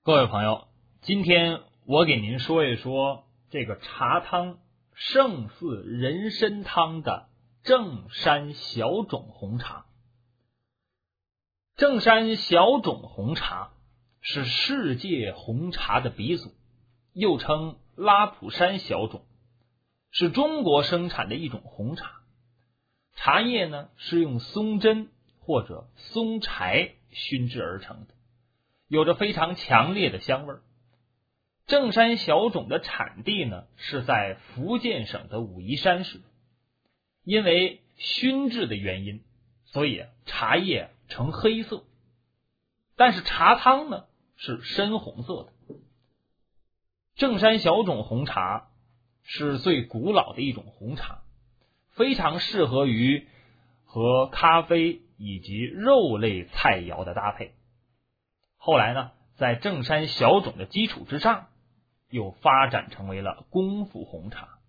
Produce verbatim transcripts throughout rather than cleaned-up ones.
各位朋友，今天我给您说一说这个茶汤胜似人参汤的正山小种红茶。正山小种红茶是世界红茶的鼻祖，又称拉普山小种，是中国生产的一种红茶。茶叶呢是用松针或者松柴熏制而成的，有着非常强烈的香味儿。正山小种的产地呢是在福建省的武夷山市，因为熏制的原因，所以茶叶呈黑色，但是茶汤呢是深红色的。正山小种红茶是最古老的一种红茶，非常适合于和咖啡以及肉类菜肴的搭配。后来呢，在正山小种的基础之上，又发展成为了功夫红茶。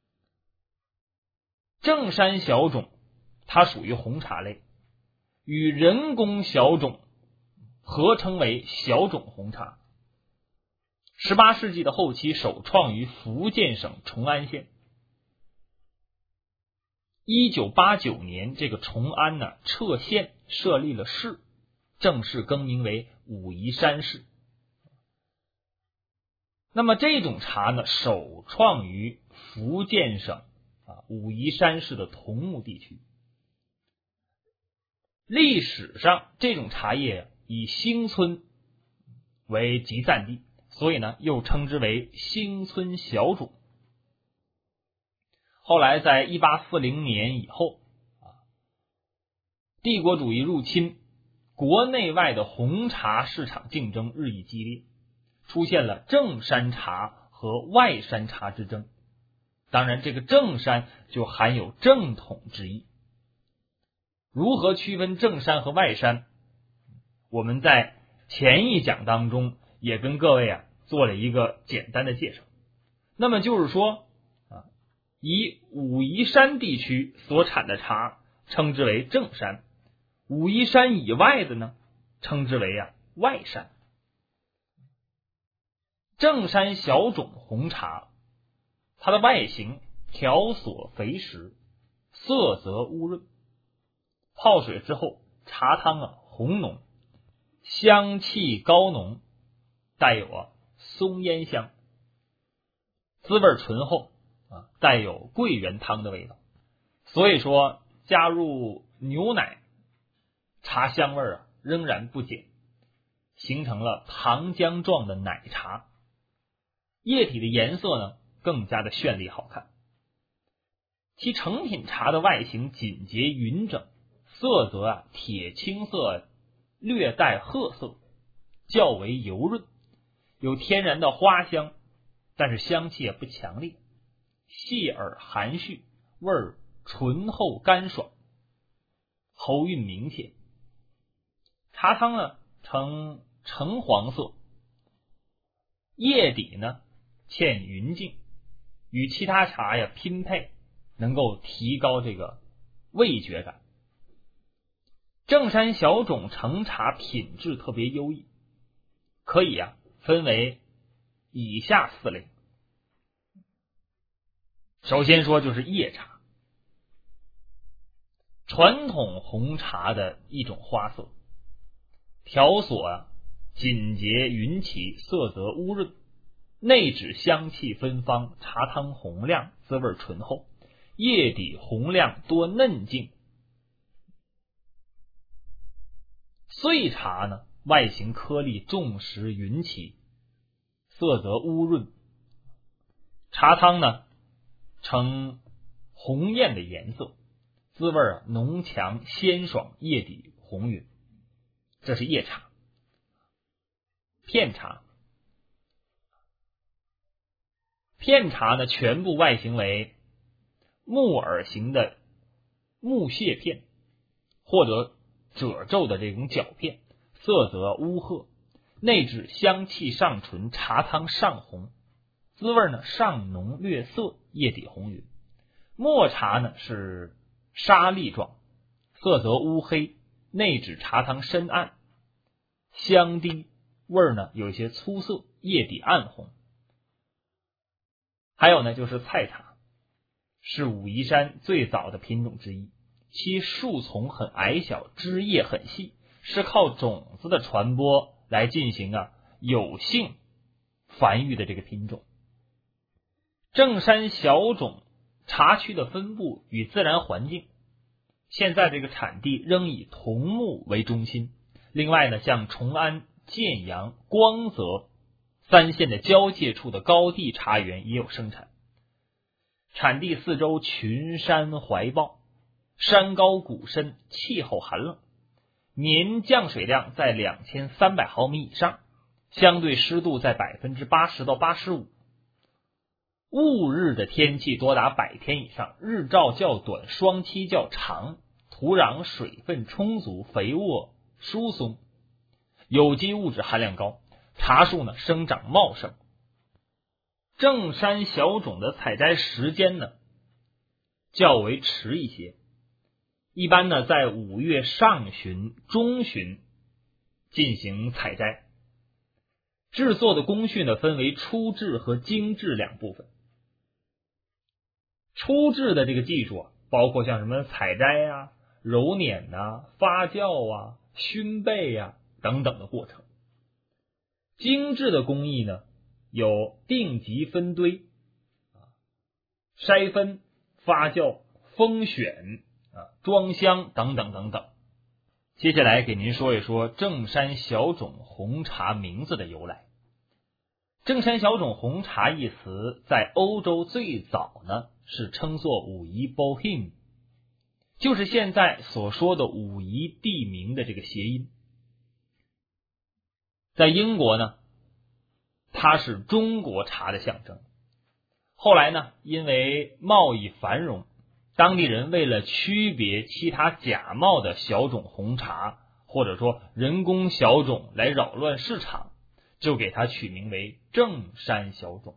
正山小种它属于红茶类，与人工小种合称为小种红茶。十八世纪的后期首创于福建省崇安县。一九八九年，这个崇安呢撤县，设立了市，正式更名为武夷山市。那么这种茶呢，首创于福建省啊武夷山市的桐木地区。历史上这种茶叶以兴村为集散地，所以呢又称之为兴村小种。后来在一八四零年以后啊，帝国主义入侵，国内外的红茶市场竞争日益激烈，出现了正山茶和外山茶之争。当然这个正山就含有正统之意。如何区分正山和外山，我们在前一讲当中也跟各位啊做了一个简单的介绍。那么就是说啊，以武夷山地区所产的茶称之为正山，武夷山以外的呢称之为啊外山。正山小种红茶，它的外形条索肥实，色泽乌润，泡水之后茶汤啊红浓，香气高浓，带有啊松烟香，滋味醇厚啊，带有桂圆汤的味道。所以说加入牛奶，茶香味啊仍然不减，形成了糖浆状的奶茶。液体的颜色呢更加的绚丽好看。其成品茶的外形紧结匀整，色泽啊铁青色，略带褐色，较为油润，有天然的花香，但是香气也不强烈，细而含蓄，味儿醇厚干爽，喉韵明显。茶汤呢呈橙黄色，叶底呢欠匀净，与其他茶呀拼配，能够提高这个味觉感。正山小种成茶品质特别优异，可以啊分为以下四类。首先说就是叶茶，传统红茶的一种花色，条索啊紧结匀齐，色泽乌润，内酯香气芬芳，茶汤红亮，滋味醇厚，叶底红亮多嫩净。碎茶呢外形颗粒重实匀齐，色泽乌润，茶汤呢呈红艳的颜色，滋味啊浓强鲜爽，叶底红匀。这是叶茶。片茶，片茶呢全部外形为木耳形的木屑片或者褶皱的这种角片，色泽乌褐，内酯香气上醇，茶汤上红，滋味呢上浓略涩，叶底红匀。末茶呢是沙粒状，色泽乌黑，内酯茶汤深暗，香低， 味儿呢有一些粗涩，叶底暗红。还有呢就是菜茶，是武夷山最早的品种之一，其树丛很矮小，枝叶很细，是靠种子的传播来进行啊有性繁育的这个品种。正山小种茶区的分布与自然环境，现在这个产地仍以桐木为中心，另外呢像崇安、建阳、光泽三县的交界处的高地茶园也有生产。产地四周群山怀抱，山高谷深，气候寒冷，年降水量在两千三百毫米以上，相对湿度在 百分之八十 到 八十五，雾日的天气多达百天以上，日照较短，霜期较长，土壤水分充足，肥沃疏松，有机物质含量高，茶树呢生长茂盛。正山小种的采摘时间呢较为迟一些，一般呢在五月上旬、中旬进行采摘。制作的工序呢分为初制和精制两部分。初制的这个技术啊，包括像什么采摘啊、揉捻啊、发酵啊、熏焙啊等等的过程。精制的工艺呢有定级分堆、筛分、发酵、封选、装箱等等等等。接下来给您说一说正山小种红茶名字的由来。正山小种红茶一词在欧洲最早呢是称作武夷 Bohème， 就是现在所说的武夷地名的这个谐音。在英国呢，它是中国茶的象征。后来呢，因为贸易繁荣，当地人为了区别其他假冒的小种红茶，或者说人工小种来扰乱市场，就给它取名为正山小种。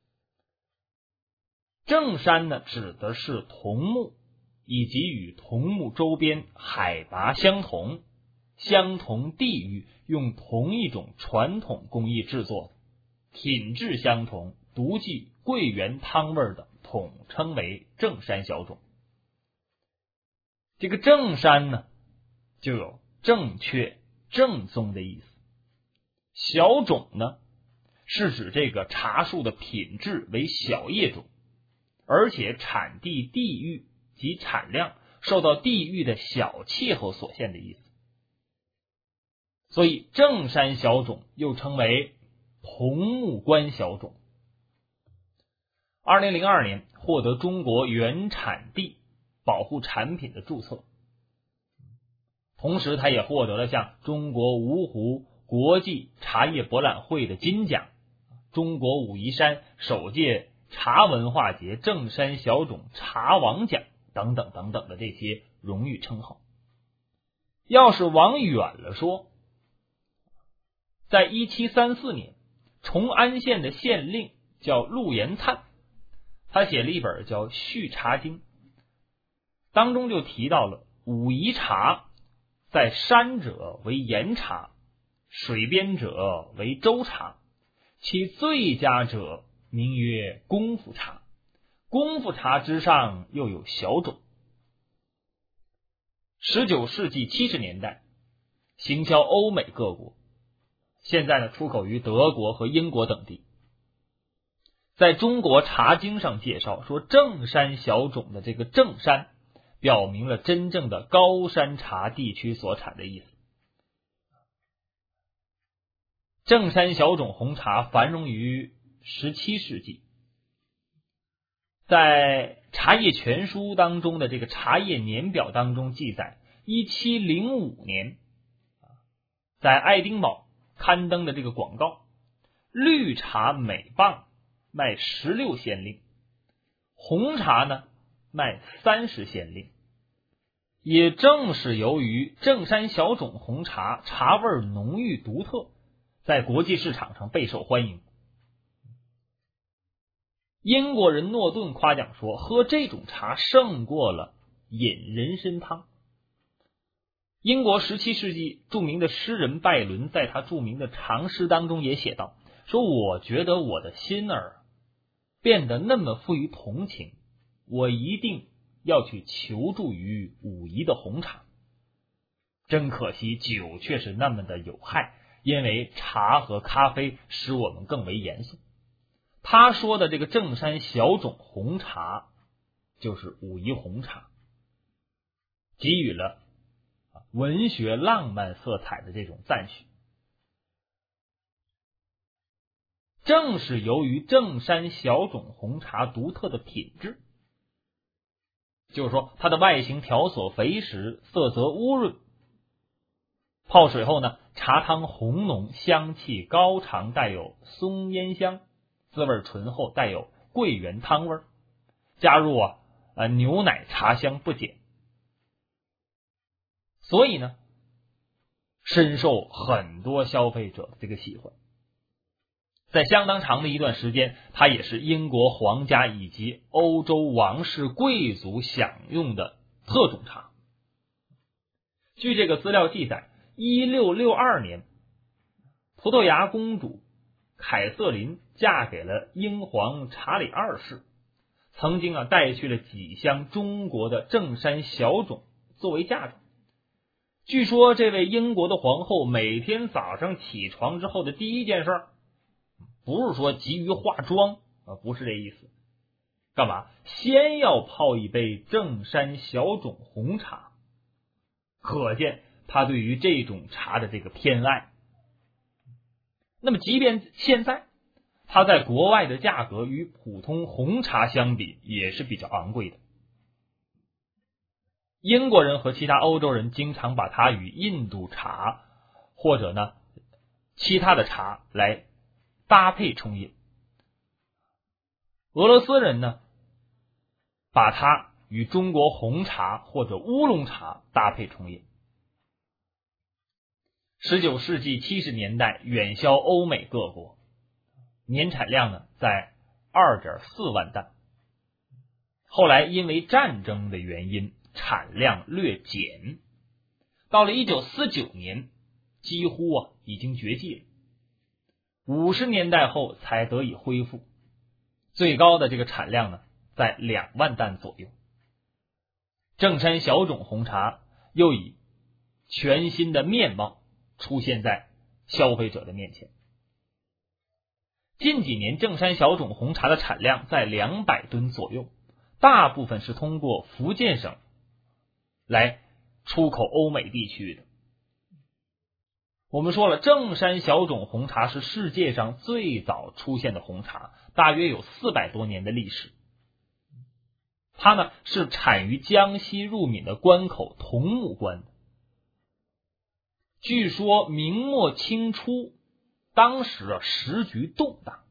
正山呢，指的是桐木以及与桐木周边海拔相同、相同地域用同一种传统工艺制作的，品质相同、独具桂圆汤味的，统称为正山小种。这个正山呢，就有正确、正宗的意思。小种呢，是指这个茶树的品质为小叶种，而且产地、地域及产量受到地域的小气候所限的意思。所以正山小种又称为桐木关小种。二零零二年获得中国原产地保护产品的注册，同时他也获得了像中国芜湖国际茶叶博览会的金奖、中国武夷山首届茶文化节正山小种茶王奖等等等等的这些荣誉称号。要是往远了说，在一七三四年，崇安县的县令叫陆延灿，他写了一本叫《续茶经》，当中就提到了武夷茶在山者为岩茶，水边者为洲茶，其最佳者名曰功夫茶，功夫茶之上又有小种。十九世纪七十年代行销欧美各国，现在呢出口于德国和英国等地。在中国茶经上介绍说，正山小种的这个正山表明了真正的高山茶地区所产的意思。正山小种红茶繁荣于十七世纪，在茶叶全书当中的这个茶叶年表当中记载，一七零五年在爱丁堡刊登的这个广告，绿茶每磅卖十六先令，红茶呢卖三十先令。也正是由于正山小种红茶茶味浓郁独特，在国际市场上备受欢迎。英国人诺顿夸奖说，喝这种茶胜过了饮人参汤。 英国十七世纪著名的诗人拜伦在他著名的长诗当中也写道，说我觉得我的心儿变得那么富于同情，我一定要去求助于武夷的红茶。真可惜酒却是那么的有害，因为茶和咖啡使我们更为严肃。他说的这个正山小种红茶就是武夷红茶，给予了文学浪漫色彩的这种赞许。正是由于正山小种红茶独特的品质，就是说它的外形条索肥实，色泽乌润，泡水后呢，茶汤红浓，香气高长，带有松烟香，滋味醇厚，带有桂圆汤味，加入啊呃牛奶茶香不减，所以呢深受很多消费者这个喜欢。在相当长的一段时间，它也是英国皇家以及欧洲王室贵族享用的特种茶。据这个资料记载，一六六二年，葡萄牙公主凯瑟琳嫁给了英皇查理二世，曾经啊带去了几箱中国的正山小种作为嫁妆。据说这位英国的皇后每天早上起床之后的第一件事，不是说急于化妆啊，不是这意思，干嘛？先要泡一杯正山小种红茶，可见他对于这种茶的这个偏爱。那么即便现在它在国外的价格与普通红茶相比也是比较昂贵的，英国人和其他欧洲人经常把它与印度茶或者呢其他的茶来搭配冲饮。俄罗斯人呢把它与中国红茶或者乌龙茶搭配冲饮。十九世纪七十年代远销欧美各国，年产量呢在 二点四万担，后来因为战争的原因产量略减，到了一九四九年几乎啊已经绝迹了，五十年代后才得以恢复，最高的这个产量呢在两万担左右。正山小种红茶又以全新的面貌出现在消费者的面前。近几年正山小种红茶的产量在两百吨左右，大部分是通过福建省来出口欧美地区的。我们说了，正山小种红茶是世界上最早出现的红茶，大约有四百多年的历史。它呢是产于江西入闽的关口桐木关。据说明末清初，当时啊时局动荡，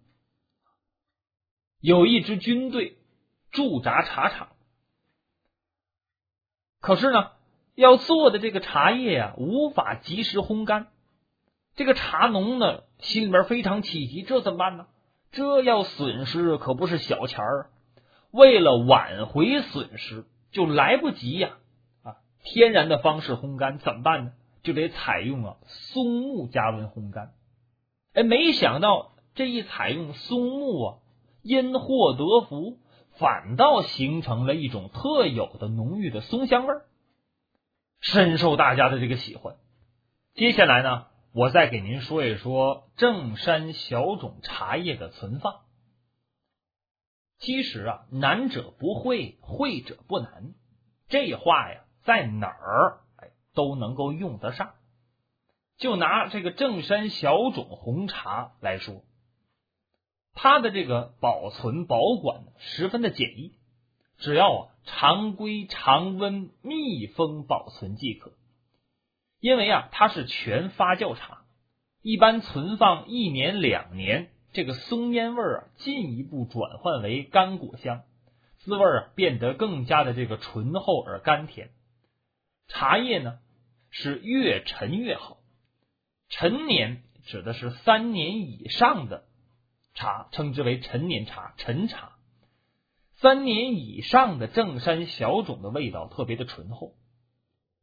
有一支军队驻扎茶厂，可是呢要做的这个茶叶啊无法及时烘干。这个茶农呢心里面非常气急，这怎么办呢？这要损失可不是小钱儿，为了挽回损失就来不及呀啊！天然的方式烘干怎么办呢？就得采用啊松木加温烘干。哎，没想到这一采用松木啊，因祸得福，反倒形成了一种特有的浓郁的松香味儿，深受大家的这个喜欢。接下来呢，我再给您说一说正山小种茶叶的存放。其实啊，难者不会，会者不难，这话呀，在哪儿哎都能够用得上。就拿这个正山小种红茶来说，它的这个保存保管十分的简易，只要啊常规常温密封保存即可。因为啊它是全发酵茶，一般存放一年两年，这个松烟味啊进一步转换为干果香，滋味啊变得更加的这个醇厚而甘甜。茶叶呢是越陈越好，陈年指的是三年以上的茶，称之为陈年茶、陈茶。三年以上的正山小种的味道特别的醇厚，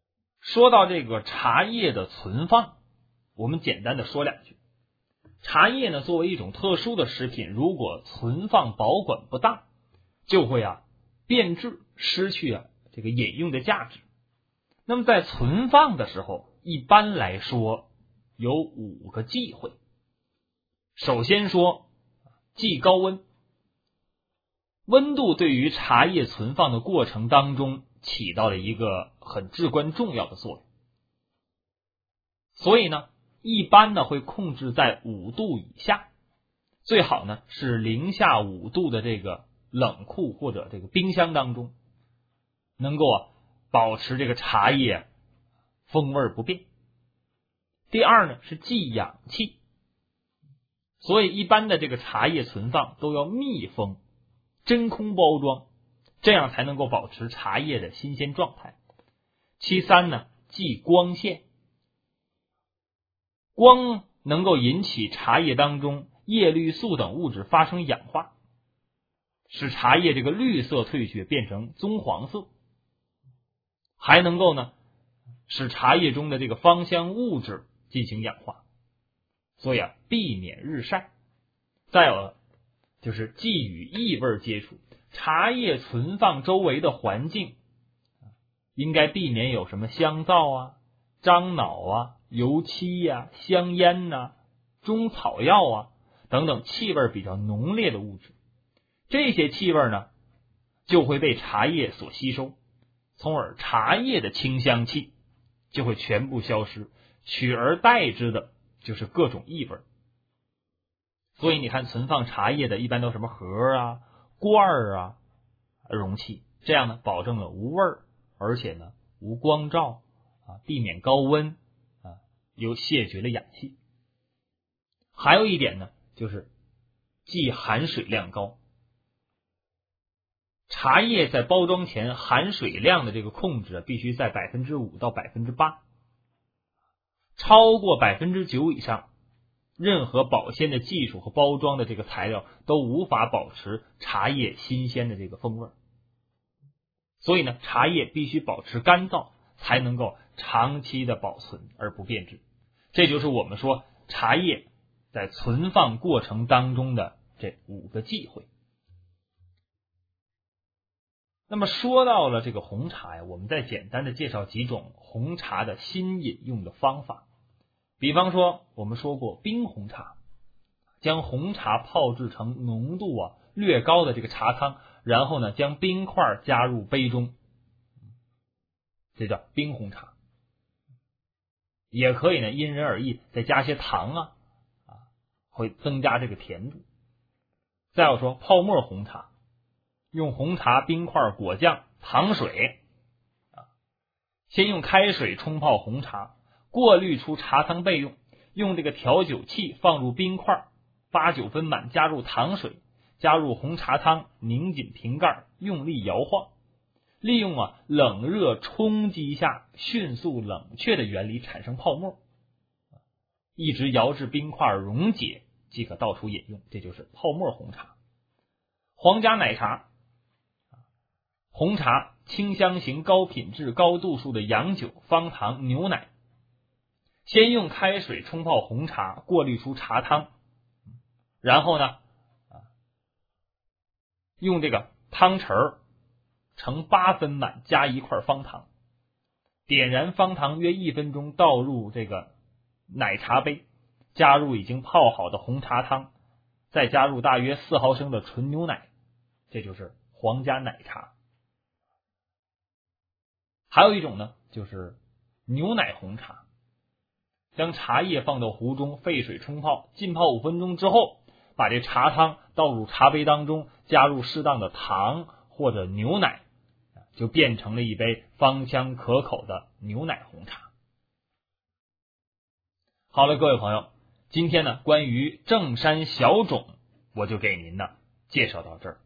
说到这个茶叶的存放，我们简单的说两句。茶叶呢，作为一种特殊的食品，如果存放保管不当，就会啊变质，失去啊这个饮用的价值。那么在存放的时候，一般来说有五个忌讳。首先说忌高温，温度对于茶叶存放的过程当中起到了一个很至关重要的作用，所以呢一般呢会控制在五度以下，最好呢是零下五度的这个冷库或者这个冰箱当中，能够啊保持这个茶叶风味不变。第二呢是忌氧气，所以一般的这个茶叶存放都要密封、真空包装，这样才能够保持茶叶的新鲜状态。其三呢忌光线，光能够引起茶叶当中叶绿素等物质发生氧化，使茶叶这个绿色褪去变成棕黄色，还能够呢使茶叶中的这个芳香物质进行氧化，所以啊避免日晒。再有就是忌与异味接触，茶叶存放周围的环境应该避免有什么香皂啊、樟脑啊、油漆呀、啊、香烟呐、啊、中草药啊等等气味比较浓烈的物质，这些气味呢就会被茶叶所吸收，从而茶叶的清香气就会全部消失，取而代之的就是各种异味。所以你看存放茶叶的一般都什么盒啊、罐啊、容器，这样呢保证了无味儿，而且呢无光照啊，避免高温啊，又谢绝了氧气。还有一点呢就是忌含水量高，茶叶在包装前含水量的这个控制必须在 百分之五 到 百分之八， 超过 百分之九 以上，任何保鲜的技术和包装的这个材料都无法保持茶叶新鲜的这个风味。所以呢茶叶必须保持干燥，才能够长期的保存而不变质。这就是我们说茶叶在存放过程当中的这五个忌讳。那么说到了这个红茶呀，我们再简单的介绍几种红茶的新饮用的方法。比方说我们说过冰红茶，将红茶泡制成浓度啊略高的这个茶汤，然后呢将冰块加入杯中，这叫冰红茶。也可以呢因人而异，再加些糖啊啊会增加这个甜度。再有说泡沫红茶，用红茶、冰块、果酱、糖水啊，先用开水冲泡红茶，过滤出茶汤备用，用这个调酒器放入冰块，八九分满，加入糖水，加入红茶汤，拧紧瓶盖，用力摇晃，利用啊冷热冲击下迅速冷却的原理产生泡沫，一直摇至冰块溶解即可倒出饮用，这就是泡沫红茶。皇家奶茶，红茶、清香型、高品质、高度数的洋酒、方糖、牛奶，先用开水冲泡红茶，过滤出茶汤，然后呢用这个汤匙盛八分满，加一块方糖，点燃方糖约一分钟，倒入这个奶茶杯，加入已经泡好的红茶汤，再加入大约四毫升的纯牛奶，这就是皇家奶茶。还有一种呢就是牛奶红茶，将茶叶放到壶中，沸水冲泡，浸泡五分钟之后，把这茶汤倒入茶杯当中，加入适当的糖或者牛奶，就变成了一杯芳香可口的牛奶红茶。好了，各位朋友，今天呢关于正山小种我就给您呢介绍到这儿。